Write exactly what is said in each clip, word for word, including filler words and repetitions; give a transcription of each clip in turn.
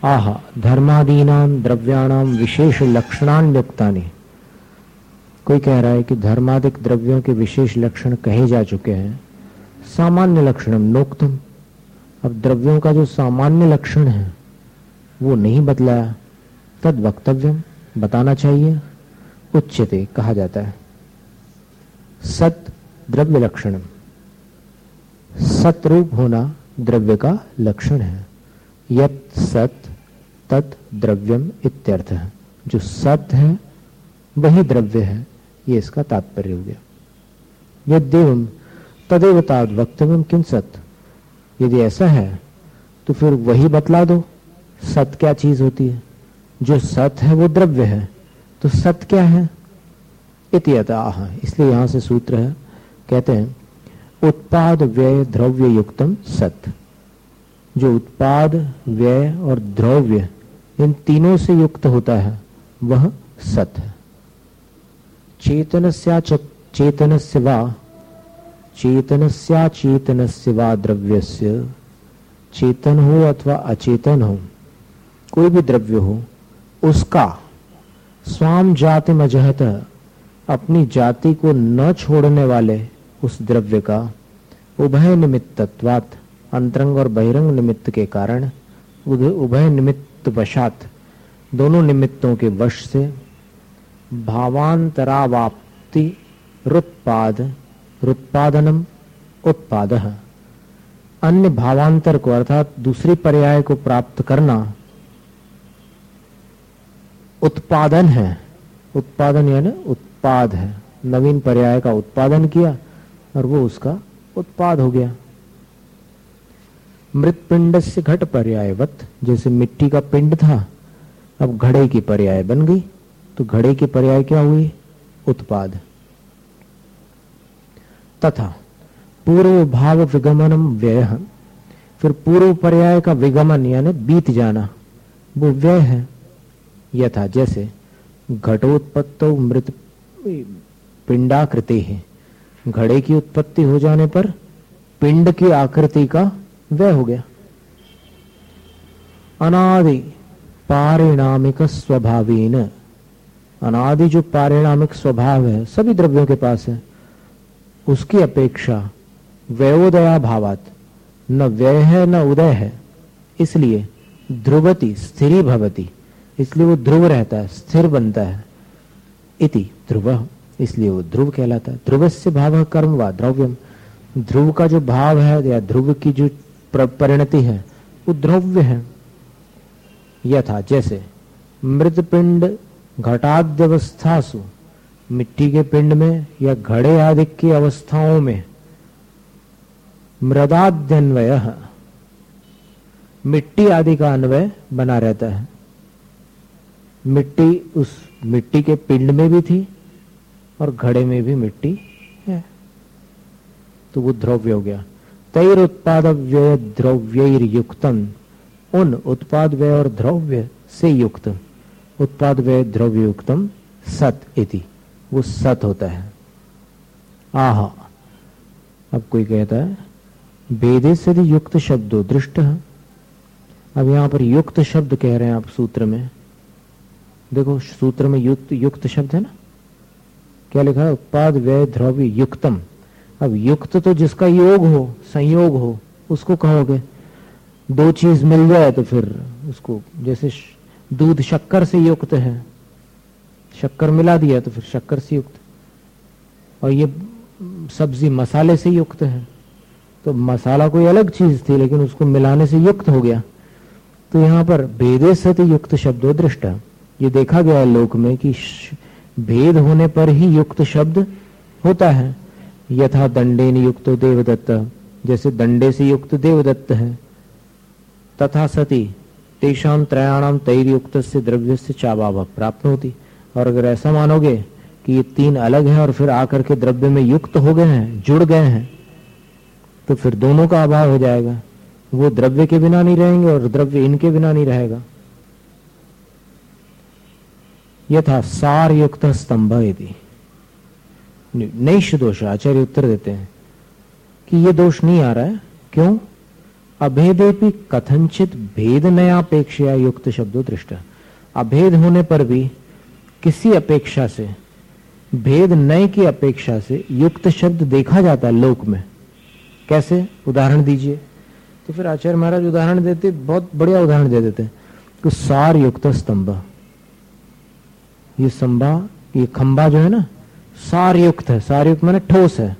आह धर्मादीनां द्रव्याणाम विशेष लक्षणान्युक्तानि। कोई कह रहा है कि धर्मादिक द्रव्यों के विशेष लक्षण कहे जा चुके हैं। सामान्य लक्षणम नोक्तम, अब द्रव्यों का जो सामान्य लक्षण है वो नहीं बतलाया। तद वक्तव्यम, बताना चाहिए। उच्यते, कहा जाता है। सत द्रव्य लक्षणम, सतरूप होना द्रव्य का लक्षण है। यत सत तत् द्रव्यम इत्यर्थ है। जो सत है वही द्रव्य है, ये इसका तात्पर्य हो गया। यद्देवम तदेव तावद वक्तव्यम किं सत, यदि ऐसा है तो फिर वही बतला दो। सत क्या चीज होती है? जो सत है वो द्रव्य है, तो सत क्या है? इति अतः, इसलिए यहां से सूत्र है, कहते हैं उत्पाद व्यय द्रव्य युक्तम सत। जो उत्पाद व्यय और द्रव्य इन तीनों से युक्त होता है वह सत है। चेतनस्या चेतनस्य वा चेतनस्या चेतनस्य वा द्रव्यस्य, चेतन हो अथवा अचेतन हो, कोई भी द्रव्य हो, उसका स्वाम जाति मजहत, अपनी जाति को न छोड़ने वाले उस द्रव्य का उभय निमित्तत्वात्, अंतरंग और बहिरंग निमित्त के कारण, उभय निमित्त वशात, दोनों निमित्तों के वश से, भावांतरावाप्ति रुत्पाद रुत्पादनम उत्पादः, अन्य भावांतर को अर्थात दूसरी पर्याय को प्राप्त करना उत्पादन है। उत्पादन यानी उत्पाद है। नवीन पर्याय का उत्पादन किया और वो उसका उत्पाद हो गया। मृत पिंड से घट पर्यायवत, जैसे मिट्टी का पिंड था अब घड़े की पर्याय बन गई, तो घड़े की पर्याय क्या हुई? उत्पाद। तथा पूर्व भाव विगमनम व्यय, फिर पूर्व पर्याय का विगमन यानी बीत जाना, वो व्यय है। यथा जैसे घटोत्पत्तो मृत पिंडाकृति है, घड़े की उत्पत्ति हो जाने पर पिंड की आकृति का व्यय हो गया। अनादि पारिणामिक स्वभावेन, अनादि जो पारिणामिक स्वभाव है सभी द्रव्यों के पास है, उसकी अपेक्षा व्ययोदया भावात, न व्यय है न उदय है, इसलिए ध्रुवति स्थिरी भवति, इसलिए वो ध्रुव रहता है, स्थिर बनता है। इति ध्रुव, इसलिए वो ध्रुव कहलाता है। ध्रुवस्य भावः कर्म वा द्रव्यम, ध्रुव का जो भाव है या ध्रुव की जो परिणति है वो द्रव्य है। यथा जैसे मृत पिंड घटाद्यवस्थासु, मिट्टी के पिंड में या घड़े आदि की अवस्थाओं में, मृदाद्यन्वयः, मिट्टी आदि का अन्वय बना रहता है। मिट्टी उस मिट्टी के पिंड में भी थी और घड़े में भी मिट्टी है, तो वो द्रव्य हो गया। तैर उत्पाद व्यय द्रव्यैर युक्तम, उन उत्पाद व्यय और द्रव्य से युक्त, उत्पाद व्यय द्रव्य युक्तम सत इति, वो सत होता है। आह, अब कोई कहता है वेदे से युक्त शब्दों दृष्ट है। अब यहां पर युक्त शब्द कह रहे हैं आप सूत्र में, देखो सूत्र में युक्त युक्त शब्द है ना, क्या लिखा है? उत्पाद व्यय द्रव्य युक्तम। अब युक्त तो जिसका योग हो, संयोग हो, उसको कहोगे। दो चीज मिल जाए तो फिर उसको, जैसे दूध शक्कर से युक्त है, शक्कर मिला दिया तो फिर शक्कर से युक्त, और ये सब्जी मसाले से युक्त है, तो मसाला कोई अलग चीज थी लेकिन उसको मिलाने से युक्त हो गया। तो यहाँ पर भेदे सति युक्त शब्दों दृष्टा, ये देखा गया है लोक में कि भेद होने पर ही युक्त शब्द होता है। यथा दंडेन युक्तो देवदत्त, जैसे दंडे से युक्त देवदत्त है। तथा सति तेषां त्रयाणाम तैर युक्त से द्रव्य से चाभाव प्राप्त होती। और अगर ऐसा मानोगे कि ये तीन अलग हैं और फिर आकर के द्रव्य में युक्त हो गए हैं, जुड़ गए हैं, तो फिर दोनों का अभाव हो जाएगा। वो द्रव्य के बिना नहीं रहेंगे और द्रव्य इनके बिना नहीं रहेगा। यथा सार युक्त स्तंभ यदि नैष दोष, आचार्य उत्तर देते हैं कि ये दोष नहीं आ रहा है। क्यों? अभेदेपि कथंचित भेद नयापेक्षया युक्त शब्दो दृष्टा। अभेद होने पर भी किसी अपेक्षा से, भेद नय की अपेक्षा से युक्त शब्द देखा जाता है लोक में। कैसे? उदाहरण दीजिए। तो फिर आचार्य महाराज उदाहरण देते, बहुत बढ़िया उदाहरण दे देते कि सार युक्त स्तंभ, ये संभा, ये खंबा जो है ना, सार युक्त है। सार युक्त माने ठोस है।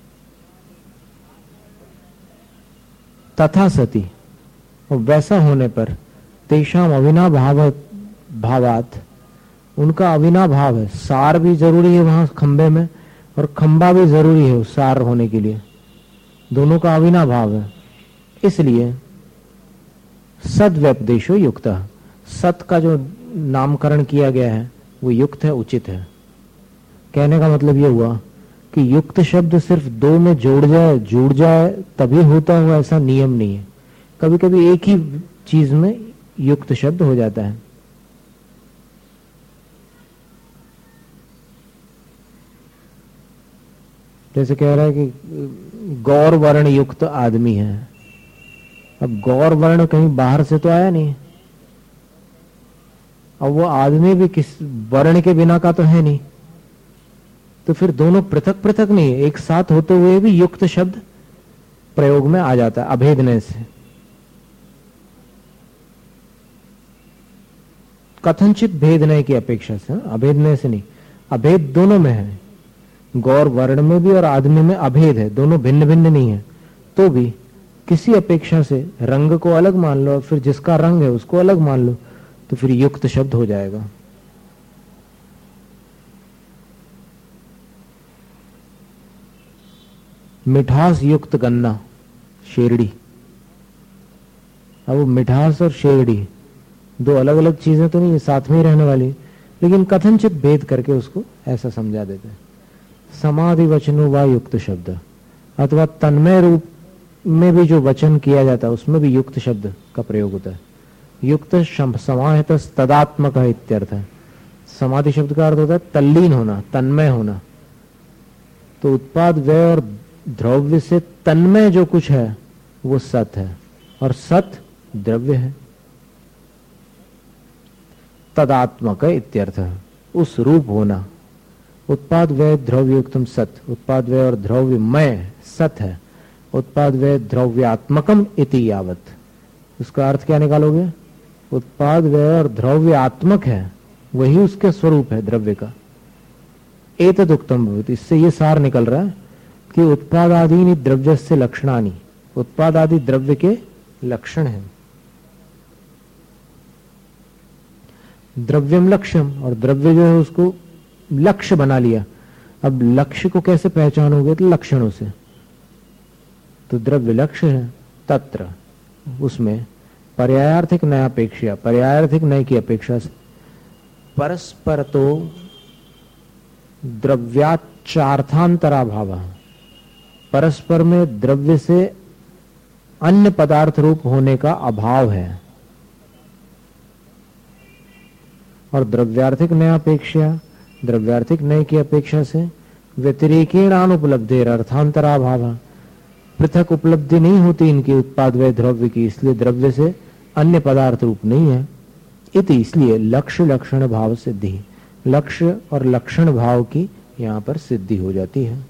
तथा सती, और वैसा होने पर तेषाम अविनाभाव भावात, उनका अविनाभाव है। सार भी जरूरी है वहां खंबे में, और खंबा भी जरूरी है उस सार होने के लिए। दोनों का अविनाभाव है। इसलिए सद्व्यपदेशो युक्त, सत का जो नामकरण किया गया है वो युक्त है, उचित है। कहने का मतलब ये हुआ कि युक्त शब्द सिर्फ दो में जोड़ जाए, जुड़ जाए तभी होता हुआ ऐसा नियम नहीं है। कभी कभी एक ही चीज में युक्त शब्द हो जाता है। जैसे कह रहा है कि गौर वर्ण युक्त आदमी है। अब गौर वर्ण कहीं बाहर से तो आया नहीं, अब वो आदमी भी किस वर्ण के बिना का तो है नहीं, तो फिर दोनों पृथक पृथक नहीं है, एक साथ होते हुए भी युक्त शब्द प्रयोग में आ जाता है अभेदने से। कथनचित भेदने की अपेक्षा से, अभेदने से नहीं। अभेद दोनों में है, गौर वर्ण में भी और आदमी में अभेद है, दोनों भिन्न भिन्न नहीं है। तो भी किसी अपेक्षा से रंग को अलग मान लो, फिर जिसका रंग है उसको अलग मान लो, तो फिर युक्त शब्द हो जाएगा। मिठास युक्त गन्ना, शेरड़ी। अब वो मिठास और शेरड़ी दो अलग अलग चीजें तो नहीं है, साथ में ही रहने वाली, लेकिन कथनचित भेद करके उसको ऐसा समझा देते हैं। समाधि वचनो व युक्त शब्द, अथवा तन्मय रूप में भी जो वचन किया जाता है उसमें भी युक्त शब्द का प्रयोग होता है। युक्त समाहित तदात्मक इत्यर्थ है। समाधि शब्द का अर्थ होता है तल्लीन होना, तन्मय होना। तो उत्पाद व्यय और द्रव्य से तन्मय जो कुछ है वो सत है, और सत द्रव्य है। तदात्मक इत्यर्थ है, उस रूप होना। उत्पाद व्यय द्रव्ययुक्तम सत, उत्पाद व्यय और द्रव्यमय सत है। उत्पाद व्यय द्रव्यात्मकम इति यावत, उसका अर्थ क्या निकालोगे? उत्पाद व्यय और द्रव्यात्मक है, वही उसके स्वरूप है द्रव्य का। एतद उक्तम भवति, इससे ये सार निकल रहा है कि उत्पाद आदि द्रव्य से लक्षणानि, उत्पाद आदि द्रव्य के लक्षण हैं। द्रव्यम लक्ष्यम, और द्रव्य जो है उसको लक्ष्य बना लिया। अब लक्ष्य को कैसे पहचानोगे? तो लक्षणों से। तो द्रव्य लक्ष्य है, तत्र उसमें पर्यायार्थिक नयापेक्षा, पर्यायार्थिक नय की अपेक्षा से परस्पर तो द्रव्याचार्थांतरा भाव, परस्पर में द्रव्य से अन्य पदार्थ रूप होने का अभाव है। और द्रव्यार्थिक नयापेक्षा, द्रव्यार्थिक नय की अपेक्षा से व्यतिरेकेण अनुपलब्धेर अर्थांतरा भाव, पृथक उपलब्धि नहीं होती इनकी उत्पाद व द्रव्य की, इसलिए द्रव्य से अन्य पदार्थ रूप नहीं है। इति, इसलिए लक्ष्य लक्षण भाव सिद्धि, लक्ष्य और लक्षण भाव की यहां पर सिद्धि हो जाती है।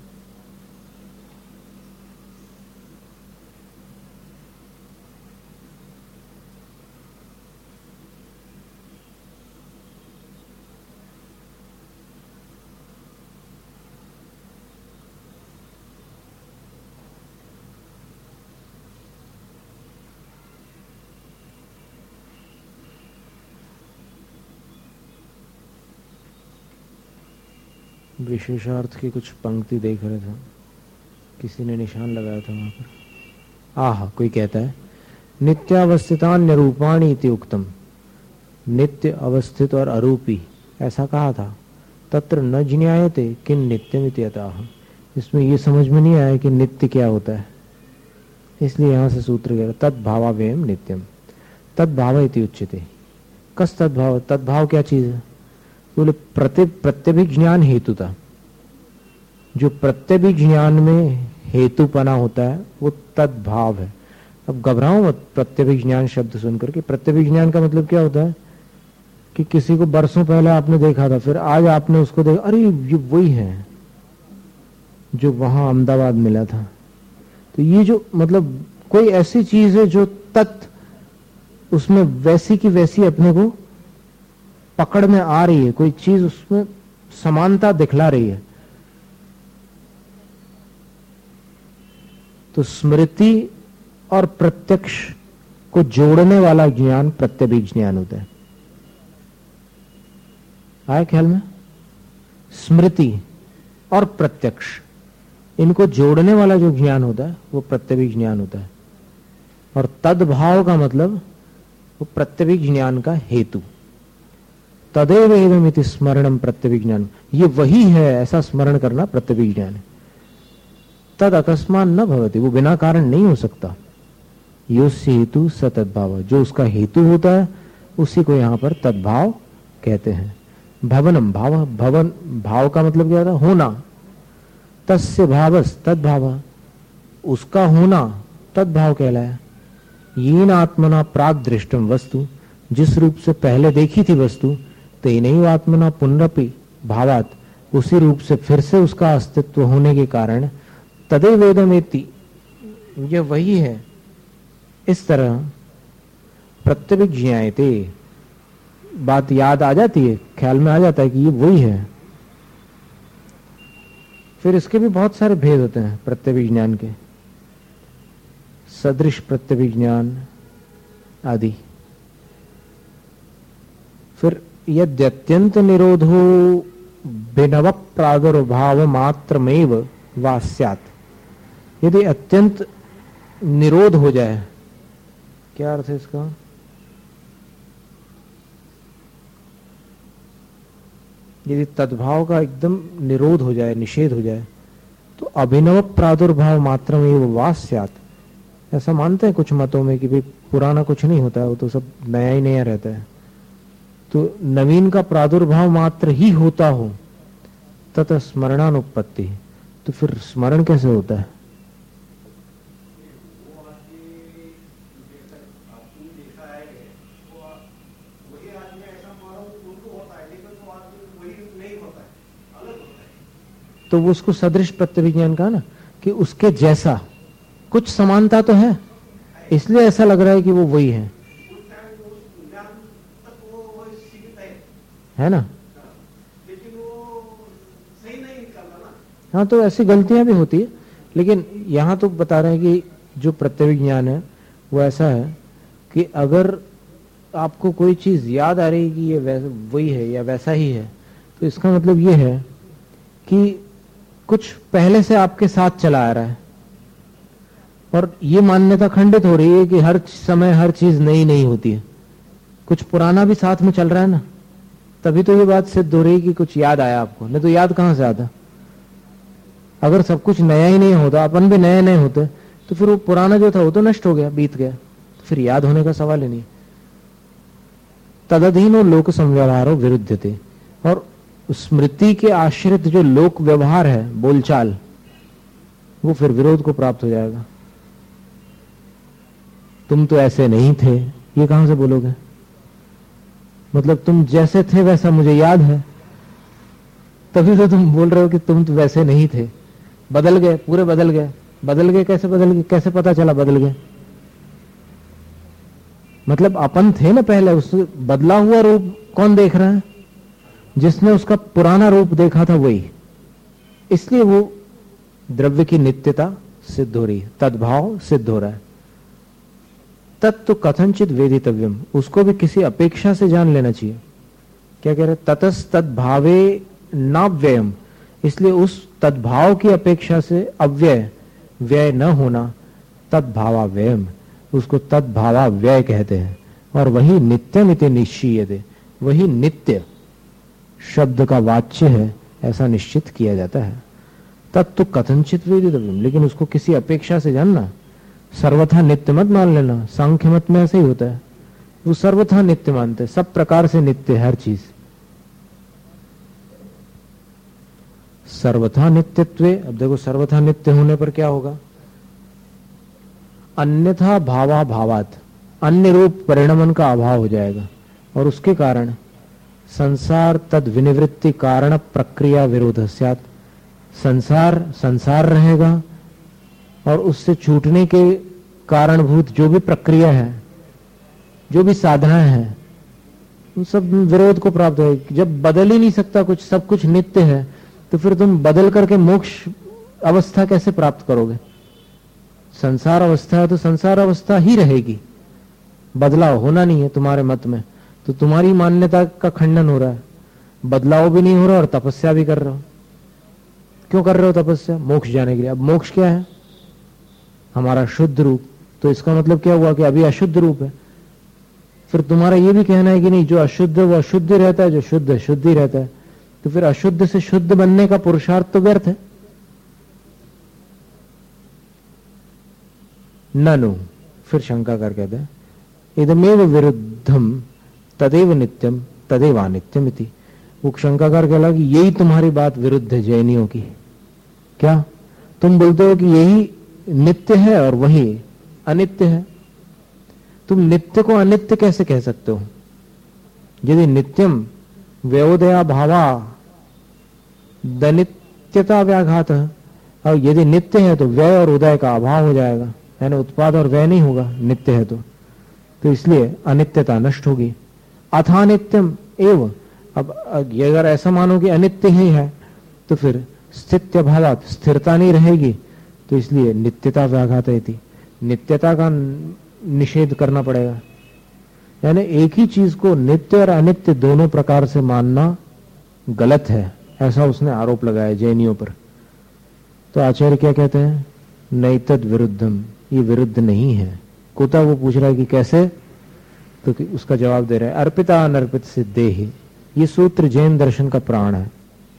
विशेषार्थ की कुछ पंक्ति देख रहे थे, किसी ने निशान लगाया था वहां पर। आह, कोई कहता है नित्यावस्थितान्य रूपाणी इति उक्तम, नित्य अवस्थित और अरूपी ऐसा कहा था। तत्र न ज्ञायते किन नित्यम इति अतः, इसमें ये समझ में नहीं आया कि नित्य क्या होता है, इसलिए यहां से सूत्र गया तद्भावावेयम नित्यम, तद्भाव इति उच्यते। कस तद्भाव? तद्भाव क्या चीज है? बोले प्रत्य प्रत्यभिज्ञान हेतुता, जो प्रत्यभिज्ञान में हेतुपना होता है वो तद्भाव है। अब घबराओ मत प्रत्यभिज्ञान शब्द सुनकर के। प्रत्यभिज्ञान का मतलब क्या होता है कि किसी को बरसों पहले आपने देखा था, फिर आज आपने उसको देखा, अरे ये वही है जो वहां अहमदाबाद मिला था। तो ये जो मतलब कोई ऐसी चीज है जो तत्व उसमें वैसी की वैसी अपने को पकड़ में आ रही है, कोई चीज उसमें समानता दिखला रही है। तो स्मृति और प्रत्यक्ष को जोड़ने वाला ज्ञान प्रत्यभिज्ञ ज्ञान होता है। आया ख्याल में? स्मृति और प्रत्यक्ष, इनको जोड़ने वाला जो ज्ञान होता है वो प्रत्यभिज्ञ ज्ञान होता है। और तद्भाव का मतलब वो प्रत्यभिज्ञ ज्ञान का हेतु। तदेव एवमिति स्मरणम प्रत्यभिज्ञ ज्ञान, ये वही है ऐसा स्मरण करना प्रत्यभिज्ञ ज्ञान है। तद अकस्मात न भवति, वो बिना कारण नहीं हो सकता। योस्य हेतु स तद्भाव, जो उसका हेतु होता है उसी को यहां पर तद्भाव कहते हैं। भवनम भाव, भवन भाव का मतलब क्या होता है? होना। तस्य भावस तद्भाव, उसका होना तद्भाव कहलाया। येन आत्मना प्राग दृष्टम वस्तु, जिस रूप से पहले देखी थी वस्तु, तेनैव आत्मना पुनरपि भावात, उसी रूप से फिर से उसका अस्तित्व होने के कारण तदेव वेदमेति, यह वही है। इस तरह प्रत्यभिज्ञायते, बात याद आ जाती है, ख्याल में आ जाता है कि ये वही है। फिर इसके भी बहुत सारे भेद होते हैं प्रत्यभिज्ञान के, सदृश प्रत्यभिज्ञान आदि। फिर यद्य अत्यंत निरोधो भिनव प्रादुर्भाव मात्रमेव वा स्यात्, यदि अत्यंत निरोध हो जाए, क्या अर्थ है इसका? यदि तद्भाव का एकदम निरोध हो जाए, निषेध हो जाए, तो अभिनव प्रादुर्भाव मात्रमेव वा स्यात्, ऐसा मानते हैं कुछ मतों में कि भाई पुराना कुछ नहीं होता है, वो तो सब नया ही नया रहता है। तो नवीन का प्रादुर्भाव मात्र ही होता हो तत स्मरणानुपत्ति, तो फिर स्मरण कैसे होता है? तो वो उसको सदृश प्रत्यभिज्ञान कहा ना, कि उसके जैसा कुछ समानता तो है, इसलिए ऐसा लग रहा है कि वो वही है, है ना? हाँ, तो ऐसी गलतियां भी होती है, लेकिन यहां तो बता रहे हैं कि जो प्रत्यभिज्ञान है वो ऐसा है कि अगर आपको कोई चीज याद आ रही है कि ये वैसा वही है या वैसा ही है, तो इसका मतलब ये है कि कुछ पहले से आपके साथ चला आ रहा है, और ये मान्यता खंडित हो रही है कि हर समय हर चीज नई नहीं होती है, कुछ पुराना भी साथ में चल रहा है ना, तभी तो ये बात सिद्ध हो रही है कि कुछ याद आया आपको, नहीं तो याद कहां से आता? अगर सब कुछ नया ही नहीं होता, अपन भी नए नए होते, तो फिर वो पुराना जो था वो तो नष्ट हो गया, बीत गया, तो फिर याद होने का सवाल ही नहीं। तदधीनो लोक संव्यवहारो विरुद्धते, और स्मृति के आश्रित जो लोक व्यवहार है, बोलचाल, वो फिर विरोध को प्राप्त हो जाएगा। तुम तो ऐसे नहीं थे, ये कहां से बोलोगे? मतलब तुम जैसे थे वैसा मुझे याद है, तभी तो तुम बोल रहे हो कि तुम तो वैसे नहीं थे, बदल गए, पूरे बदल गए। बदल गए कैसे? बदल गए कैसे? पता चला बदल गए, मतलब अपन थे ना पहले, उस बदला हुआ रूप कौन देख रहा है? जिसने उसका पुराना रूप देखा था वही। इसलिए वो द्रव्य की नित्यता सिद्ध हो रही है, तद्भाव सिद्ध हो रहा है। तत्व कथनचित वेदितव्यम, उसको भी किसी अपेक्षा से जान लेना चाहिए। क्या कह रहे? ततस तद्भावे नाव्ययम, इसलिए उस तद्भाव की अपेक्षा से अव्यय, व्यय न होना, तद्भावाव्ययम, उसको तद्भावाव्यय कहते हैं। और वही नित्यमिति निश्चीयते, वही नित्य शब्द का वाच्य है, ऐसा निश्चित किया जाता है। तत्व कथनचित वेदितव्यम, लेकिन उसको किसी अपेक्षा से जानना, सर्वथा नित्य मत मान लेना। सांख्य मत में ऐसे ही होता है, वो सर्वथा नित्य मानते, सब प्रकार से नित्य हर चीज। सर्वथा नित्यत्वे, अब देखो सर्वथा नित्य होने पर क्या होगा? अन्यथा भावा भावात, अन्य रूप परिणमन का अभाव हो जाएगा और उसके कारण संसार तद विनिवृत्ति कारण प्रक्रिया विरोध स्यात्, संसार संसार रहेगा और उससे छूटने के कारणभूत जो भी प्रक्रिया है, जो भी साधनाएं हैं, उन सब विरोध को प्राप्त है। जब बदल ही नहीं सकता कुछ, सब कुछ नित्य है, तो फिर तुम बदल करके मोक्ष अवस्था कैसे प्राप्त करोगे? संसार अवस्था है तो संसार अवस्था ही रहेगी, बदलाव होना नहीं है तुम्हारे मत में, तो तुम्हारी मान्यता का खंडन हो रहा है। बदलाव भी नहीं हो रहा और तपस्या भी कर रहे हो। क्यों कर रहे हो तपस्या? मोक्ष जाने के लिए। अब मोक्ष क्या है? हमारा शुद्ध रूप। तो इसका मतलब क्या हुआ कि अभी अशुद्ध रूप है। फिर तुम्हारा ये भी कहना है कि नहीं, जो अशुद्ध है वो अशुद्ध ही रहता है, जो शुद्ध है शुद्ध ही रहता है, तो फिर अशुद्ध से शुद्ध बनने का पुरुषार्थ तो व्यर्थ है। ननु, फिर शंका कर कहते हैं इदमेव विरुद्धम तदेव नित्यम तदेव अनित्यम इति। वो शंकाकार कहला कि यही तुम्हारी बात विरुद्ध है जैनियों की। क्या? तुम बोलते हो कि यही नित्य है और वही अनित्य है। तुम नित्य को अनित्य कैसे कह सकते हो? यदि नित्यम व्यवदया भावा दनित्यता व्याघात है, और यदि नित्य है तो व्यय और उदय का अभाव हो जाएगा, यानी उत्पाद और व्यय नहीं होगा नित्य है तो तो इसलिए अनित्यता नष्ट होगी। अथानित्यम एवं, अब अगर ऐसा मानो कि अनित्य ही है तो फिर स्थित्य भावात, स्थिरता नहीं रहेगी, तो इसलिए नित्यता व्याघात है, नित्यता का निषेध करना पड़ेगा। यानी एक ही चीज को नित्य और अनित्य दोनों प्रकार से मानना गलत है, ऐसा उसने आरोप लगाया जैनियों पर। तो आचार्य क्या कहते हैं? नैतद विरुद्धम, ये विरुद्ध नहीं है। कुता? वो पूछ रहा है कि कैसे, तो कि उसका जवाब दे रहा है अर्पिता अनर्पित सिद्धेहि। ये सूत्र जैन दर्शन का प्राण है।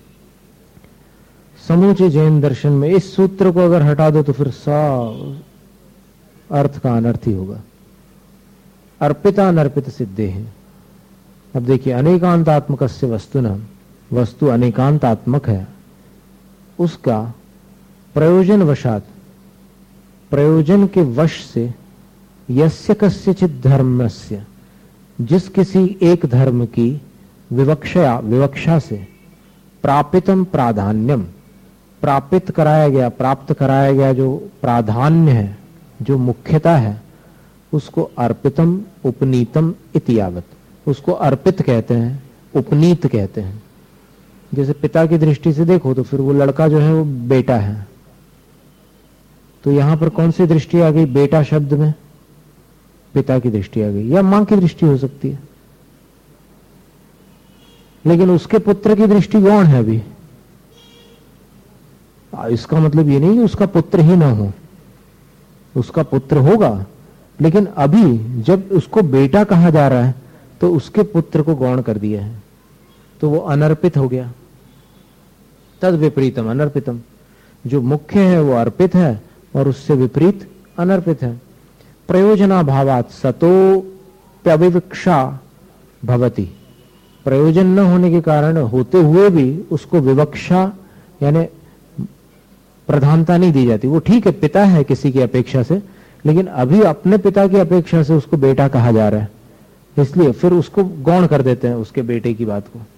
समूचे जैन दर्शन में इस सूत्र को अगर हटा दो तो फिर सा अर्थ का अनर्थ ही होगा। अर्पिता अनर्पित सिद्धेहि। अब देखिए, अनेकांतात्मक से वस्तु न, वस्तु अनेकांतात्मक है, उसका प्रयोजन वशात, प्रयोजन के वश से यस्य कस्यचित धर्मस्य, जिस किसी एक धर्म की विवक्षा विवक्षा से प्रापितम प्राधान्यम, प्रापित कराया गया, प्राप्त कराया गया जो प्राधान्य है, जो मुख्यता है, उसको अर्पितम उपनीतम इतियावत, उसको अर्पित कहते हैं, उपनीत कहते हैं। जैसे पिता की दृष्टि से देखो तो फिर वो लड़का जो है वो बेटा है, तो यहां पर कौन सी दृष्टि आ गई? बेटा शब्द में पिता की दृष्टि आ गई, या मां की दृष्टि हो सकती है, लेकिन उसके पुत्र की दृष्टि गौण है अभी। इसका मतलब ये नहीं कि उसका पुत्र ही ना हो, उसका पुत्र होगा, लेकिन अभी जब उसको बेटा कहा जा रहा है तो उसके पुत्र को गौण कर दिया है, तो वो अनर्पित हो गया। तद विपरीतम अनर्पितम, जो मुख्य है वो अर्पित है और उससे विपरीत अनर्पित है। प्रयोजनाभावात सतोप्यविवक्षा भवति, प्रयोजन न होने के कारण होते हुए भी उसको विवक्षा यानी प्रधानता नहीं दी जाती। वो ठीक है, पिता है किसी की अपेक्षा से, लेकिन अभी अपने पिता की अपेक्षा से उसको बेटा कहा जा रहा है, इसलिए फिर उसको गौण कर देते हैं उसके बेटे की बात को।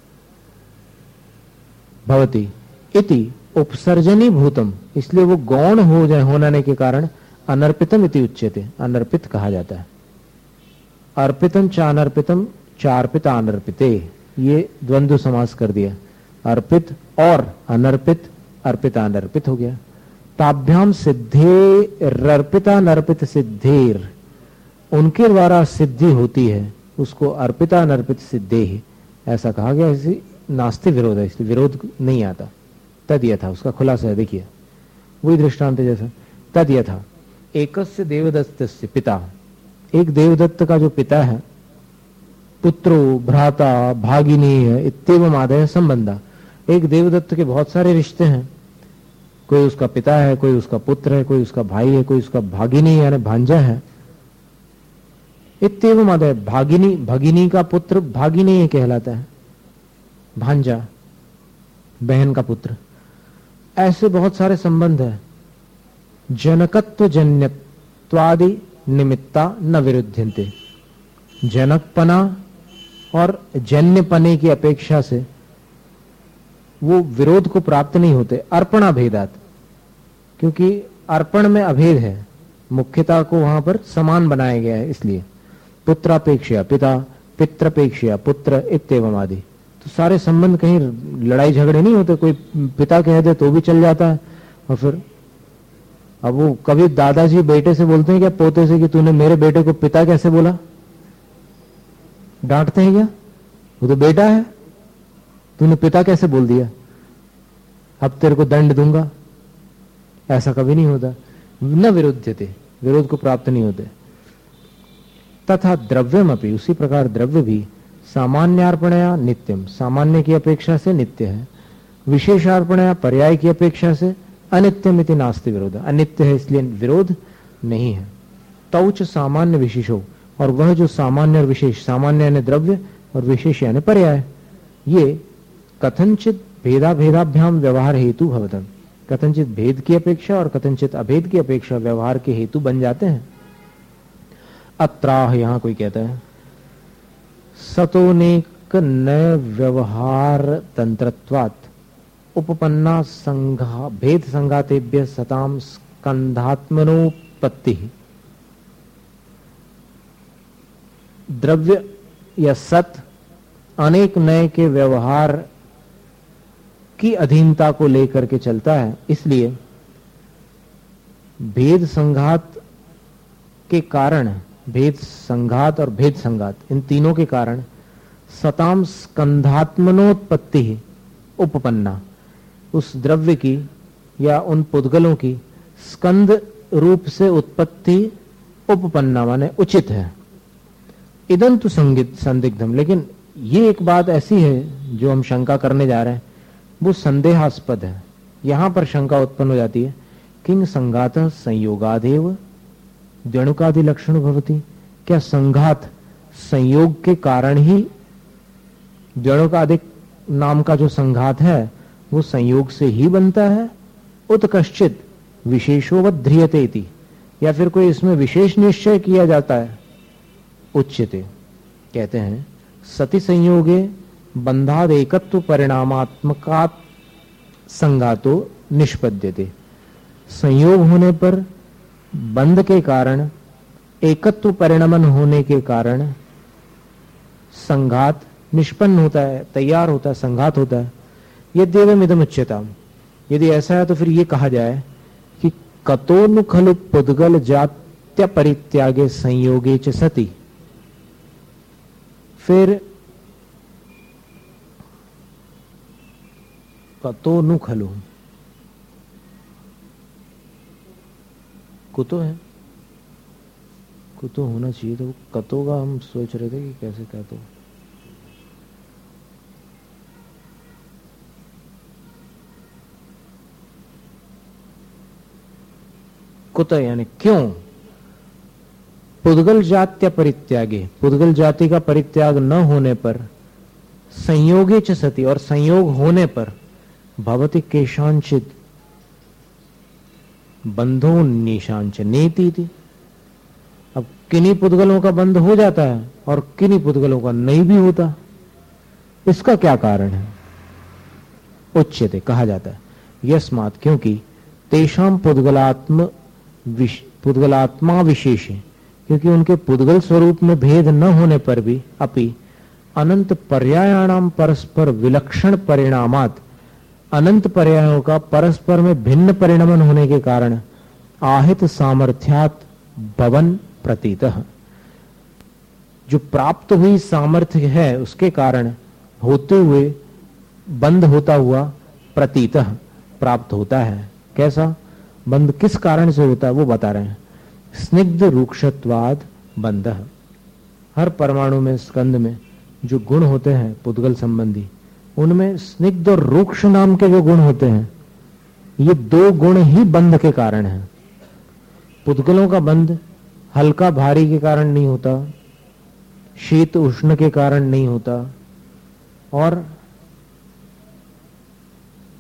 भवति इति उपसर्जनी भूतम, इसलिए वो गौण हो जाए होने के कारण अनर्पितम इति उच्यते, अनर्पित कहा जाता है। अर्पितम च अनर्पितम चार्पित अनर्पिते, ये द्वंद्व समास कर दिया। अर्पित और अनर्पित, अर्पित अनर्पित हो गया। ताभ्याम सिद्धे अर्पिता नर्पित सिद्धेर, उनके द्वारा सिद्धि होती है, उसको अर्पिता नर्पित सिद्धे ही ऐसा कहा गया। इसी नास्ति विरोध है, इसलिए विरोध नहीं आता। तद यथा, उसका खुलासा है, देखिए वही दृष्टांत जैसा। तद यथा एकस्य देवदत्तस्य पिता, एक देवदत्त का जो पिता है, पुत्रो भ्राता भागिनी है इत्येवम आदय संबंधा, एक देवदत्त के बहुत सारे रिश्ते हैं, कोई उसका पिता है, कोई उसका पुत्र है, कोई उसका भाई है, कोई उसका भागिनी यानी भांजा है। इत्येवम आदय, भागिनी, भगिनी का पुत्र भागिनी कहलाता है, भांजा बहन का पुत्र, ऐसे बहुत सारे संबंध है। जनकत्व जन्य जनकत्वादि निमित्ता न विरुद्धन्ते। जनकपना और जन्यपने की अपेक्षा से वो विरोध को प्राप्त नहीं होते अर्पणा भेदात, क्योंकि अर्पण में अभेद है, मुख्यता को वहां पर समान बनाया गया है। इसलिए पुत्रापेक्षया पिता, पितृपेक्षया पुत्र इत्येवम आदि, तो सारे संबंध कहीं लड़ाई झगड़े नहीं होते। कोई पिता कह दे तो भी चल जाता है, और फिर अब वो कभी दादाजी बेटे से बोलते हैं क्या, पोते से, कि तूने मेरे बेटे को पिता कैसे बोला? डांटते हैं क्या? वो तो बेटा है, तूने पिता कैसे बोल दिया, अब तेरे को दंड दूंगा। ऐसा कभी नहीं होता। न विरुद्धते, विरोध को प्राप्त नहीं होते। तथा द्रव्यम अपि, उसी प्रकार द्रव्य भी सामान्यार्पणया नित्यम, सामान्य की अपेक्षा से नित्य है, विशेषार्पणया पर्याय की अपेक्षा से अनित्यम इति नास्ति विरोध, अनित्य है इसलिए विरोध नहीं है। तौच सामान्य विशेषो, और वह जो सामान्य और विशेष, सामान्य यानी द्रव्य और विशेष यानी पर्याय, ये कथनचित भेदा भेदाभ्याम व्यवहार हेतु भवतम, कथनचित भेद की अपेक्षा और कथनचित अभेद की अपेक्षा व्यवहार के हेतु बन जाते हैं। अत्राह, यहां कोई कहता है सतोनेक न व्यवहार तंत्रत्वात् उपपन्ना संघा भेद संघातेभ्य सताम स्कंधात्मनोपत्ति। द्रव्य या सत अनेक नए के व्यवहार की अधीनता को लेकर के चलता है, इसलिए भेद संघात के कारण, भेद संघात और भेद संघात इन तीनों के कारण सताम स्कंधात्मनोत्पत्ति उपपन्ना, उस द्रव्य की या उन पुद्गलों की स्कंद रूप से उत्पत्ति उपपन्ना माने उचित है। इदं तु संगित संदिग्धम, लेकिन ये एक बात ऐसी है जो हम शंका करने जा रहे हैं, वो संदेहास्पद है। यहां पर शंका उत्पन्न हो जाती है, किंग संघात संयोगादेव द्वणुकादि लक्षण भवति, क्या संघात संयोग के कारण ही द्वणुकादिक नाम का जो संघात है वो संयोग से ही बनता है? उत कश्चित विशेषोवध्रियते इति, या फिर कोई इसमें विशेष निश्चय किया जाता है? उच्यते, कहते हैं सति संयोगे बंधाद एकत्व परिणामात्मकात् संघातो निष्पद्यते, संयोग होने पर बंध के कारण, एकत्व परिणमन होने के कारण संघात निष्पन्न होता है, तैयार होता है, संघात होता है। यद्येवम् इदम् उच्यताम्, यदि ऐसा है तो फिर ये कहा जाए कि कतोनु खलु पुद्गल जात्य परित्यागे संयोगे च सति, फिर कतो नु खलु, कुतो है, कुतो होना चाहिए, तो कतो का हम सोच रहे थे कि कैसे कहतो। कुतो यानी क्यों? पुद्गल जात्य परित्यागे, पुद्गल जाति का परित्याग न होने पर, संयोगे च सति, और संयोग होने पर भवति केशांचित बंधो निशांच नेति थी। अब किन्हीं पुद्गलों का बंध हो जाता है और किन्हीं पुद्गलों का नहीं भी होता, इसका क्या कारण है? उच्यते, कहा जाता है यस्मात्, क्योंकि तेषाम पुद्गलात्म विश, पुद्गलात्मा विशेष है, क्योंकि उनके पुद्गल स्वरूप में भेद न होने पर भी अपि अनंत पर्यायाणाम परस्पर विलक्षण परिणामात, अनंत पर्यायों का परस्पर में भिन्न परिणमन होने के कारण आहित सामर्थ्यात भवन प्रतीतः, जो प्राप्त हुई सामर्थ्य है उसके कारण होते हुए बंद होता हुआ प्रतीतः प्राप्त होता है। कैसा बंध किस कारण से होता है वो बता रहे हैं। स्निग्ध रूक्षत्वाद बंध, हर परमाणु में, स्कंद में जो गुण होते हैं पुद्गल संबंधी, उनमें स्निग्ध और रूक्ष नाम के जो गुण होते हैं, ये दो गुण ही बंध के कारण हैं। पुद्गलों का बंध हल्का भारी के कारण नहीं होता, शीत उष्ण के कारण नहीं होता, और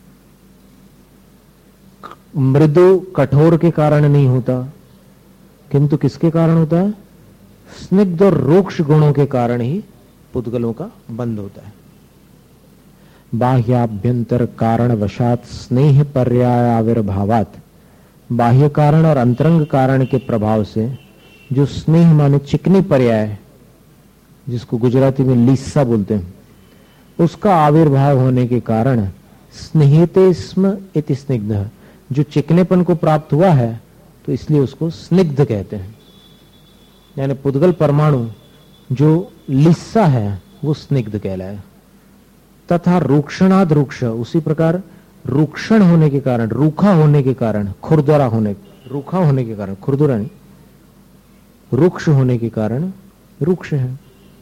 मृदु कठोर के कारण नहीं होता, किंतु किसके कारण होता है? स्निग्ध और रूक्ष गुणों के कारण ही पुद्गलों का बंध होता है। बाह्याभ्यंतर कारण वशात स्नेह पर्याय आविर्भावात, बाह्य कारण और अंतरंग कारण के प्रभाव से जो स्नेह माने चिकनी पर्याय, जिसको गुजराती में लीसा बोलते हैं, उसका आविर्भाव होने के कारण स्नेहिते स्म इति स्निग्ध, जो चिकनेपन को प्राप्त हुआ है तो इसलिए उसको स्निग्ध कहते हैं। यानी पुद्गल परमाणु जो लिस्सा है वो स्निग्ध कहलाए। तथा रूक्षणाद रूक्ष, उसी प्रकार रूक्षण होने के कारण, रूखा होने के कारण, खुरदरा होने, रूखा होने के कारण, खुरदरा नहीं, रूक्ष होने के कारण रूक्ष है।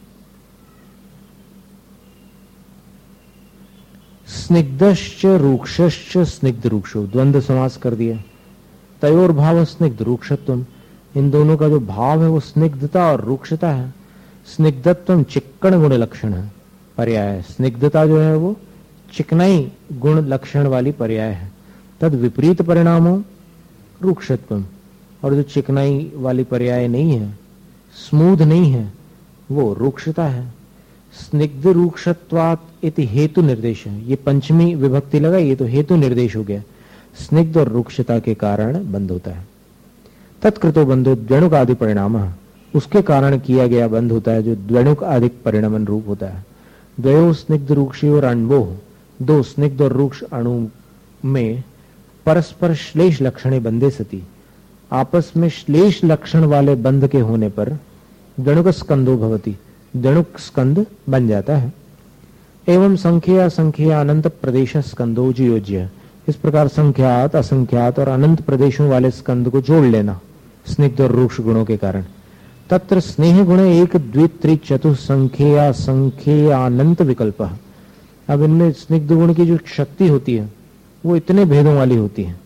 स्निग्धश्च रूक्षश्च स्निग्ध रूक्षो, द्वंद्व समास कर दिया। तयोर भाव स्निग्ध रूक्षत्वम, इन दोनों का जो भाव है वो स्निग्धता और रूक्षता है। स्निग्धत्वम चिक्कण गुण लक्षण है, पर्याय है। स्निग्धता जो है वो चिकनाई गुण लक्षण वाली पर्याय है। तद विपरीत परिणामों रूक्षत्वम, और जो चिकनाई वाली पर्याय नहीं है, स्मूथ नहीं है, वो रूक्षता है। स्निग्ध रूक्षत्वात् इति हेतु निर्देश है, ये पंचमी विभक्ति लगाई, ये तो हेतु निर्देश हो गया। स्निग्ध और रूक्षता के कारण बंध होता है। तत्कृतो बंधो द्व्यणुक आदि परिणाम, उसके कारण किया गया बंध होता है जो द्व्यणुक आदि परिणामन रूप होता है। द्वयो स्निग्ध रूक्षयोर अण्वो, दो स्निग्ध और रूक्ष अणु में परस्पर श्लेष लक्षणे बंधे सती, आपस में श्लेष लक्षण वाले बंध के होने पर द्व्यणुक स्कंदो भवति, द्व्यणुक स्कंद बन जाता है। एवं संख्या संख्या अनंत प्रदेश स्कंदो योज्य, इस प्रकार संख्यात असंख्यात और अनंत प्रदेशों वाले स्कंद को जोड़ लेना स्निग्ध और रूक्ष गुणों के कारण। तत्र स्नेह गुण एक द्वित्रि चतुः संख्या संख्या अनंत विकल्प। अब इनमें स्निग्ध गुण की जो शक्ति होती है वो इतने भेदों वाली होती है,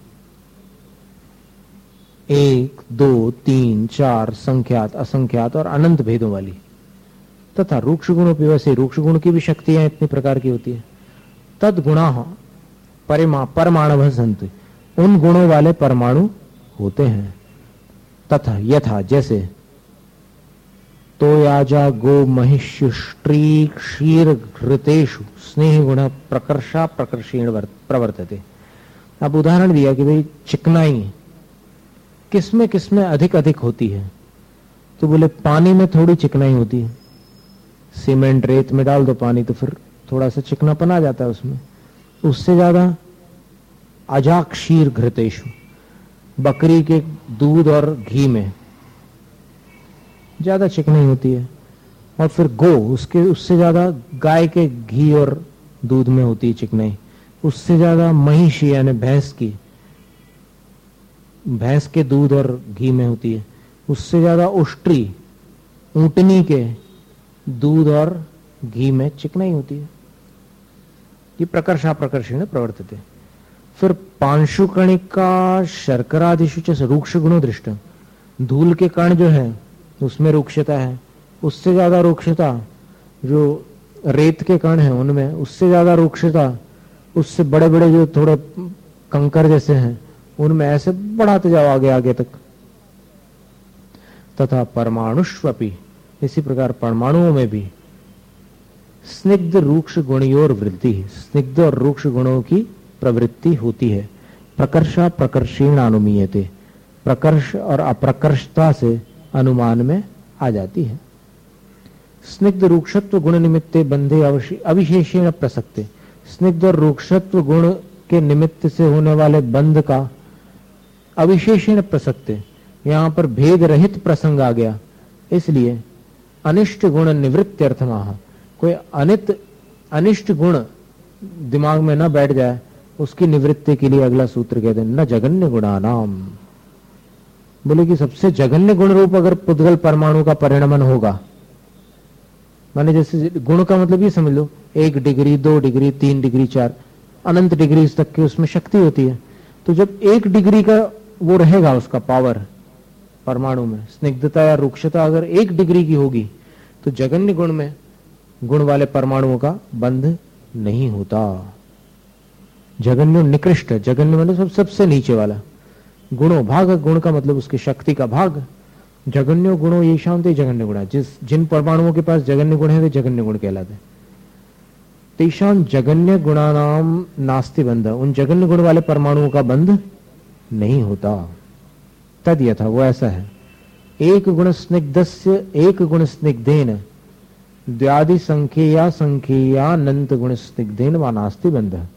एक दो तीन चार संख्यात असंख्यात और अनंत भेदों वाली। तथा रूक्ष गुणों पर वैसे रूक्ष गुण की भी शक्तियां इतनी प्रकार की होती है। तद गुणा परिमा परमाणु संत, उन गुणों वाले परमाणु होते हैं। तथा यथा जैसे तो याजा गो महिष्युष्ट्री क्षीर घृतेषु स्नेह गुण प्रकर्षा प्रकर्षेण प्रवर्तते। अब उदाहरण दिया कि भाई चिकनाई किसमें किसमें अधिक अधिक होती है, तो बोले पानी में थोड़ी चिकनाई होती है, सीमेंट रेत में डाल दो पानी तो फिर थोड़ा सा चिकनापन आ जाता है उसमें। उससे ज्यादा अजा क्षीर घृतेषु, बकरी के दूध और घी में ज्यादा चिकनाई होती है। और फिर गो, उसके उससे ज्यादा गाय के घी और दूध में होती है चिकनाई। उससे ज्यादा महिष यानी भैंस की, भैंस के दूध और घी में होती है। उससे ज्यादा उष्ट्री, ऊंटनी के दूध और घी में चिकनाई होती है। ये प्रकर्षा प्रकर्षेण प्रवर्तते। फिर पांशुकणिका शर्करादिशु च रूक्ष गुणो दृष्ट, धूल के कण जो है उसमें रूक्षता है। उससे ज्यादा रूक्षता जो रेत के कण है उनमें, उससे ज्यादा रूक्षता उससे बड़े बड़े जो थोड़े कंकर जैसे हैं उनमें, ऐसे बढ़ाते जाओ आगे आगे तक। तथा परमाणुष्वपि, इसी प्रकार परमाणुओं में भी स्निग्ध रूक्ष गुणयोर वृद्धि, स्निग्ध और रूक्ष गुणों की प्रवृत्ति होती है। प्रकर्षा प्रकर्षेण अनुमीयते, प्रकर्ष और अप्रकर्षता से अनुमान में आ जाती है। स्निग्ध रूक्षत्व गुण निमित्ते बंधे अविशेषेण प्रसक्ते, स्निग्ध और रूक्षत्व गुण के निमित्त से होने वाले बंध का अविशेषेण प्रसक्ते, यहां पर भेद रहित प्रसंग आ गया, इसलिए अनिष्ट गुण निवृत्त्यर्थमाह, कोई अनित अनिष्ट गुण दिमाग में न बैठ जाए उसकी निवृत्ति के लिए अगला सूत्र कहते हैं न जघन्य गुणानाम। बोले कि सबसे जघन्य गुण रूप अगर पुद्गल परमाणु का परिणमन होगा, माने जैसे गुण का मतलब ये समझ लो एक डिग्री, दो डिग्री, तीन डिग्री, चार अनंत डिग्री तक की उसमें शक्ति होती है। तो जब एक डिग्री का वो रहेगा उसका पावर परमाणु में, स्निग्धता या रूक्षता अगर एक डिग्री की होगी तो जघन्य गुण में गुण वाले परमाणुओं का बंध नहीं होता। जघन्य निकृष्ट, जघन्य मतलब सब सबसे नीचे वाला। गुणों भाग, गुण का मतलब उसकी शक्ति का भाग, जगन्य गुणों ये शांति जगन्य गुणा, जिस जिन परमाणुओं के पास जगन्य गुण है वे जगन्य गुण कहलाते हैं। तेषां जगन्य गुणानाम नास्ति बंध, उन जगन्य गुण वाले परमाणुओं का बंध नहीं होता। तद यथा, वो ऐसा है। एक गुण स्निग्धस्य एक गुण स्निग्धेन द्व्यादि संख्येया संख्येया अनंत गुण स्निग्धेन वा नास्ति बंध।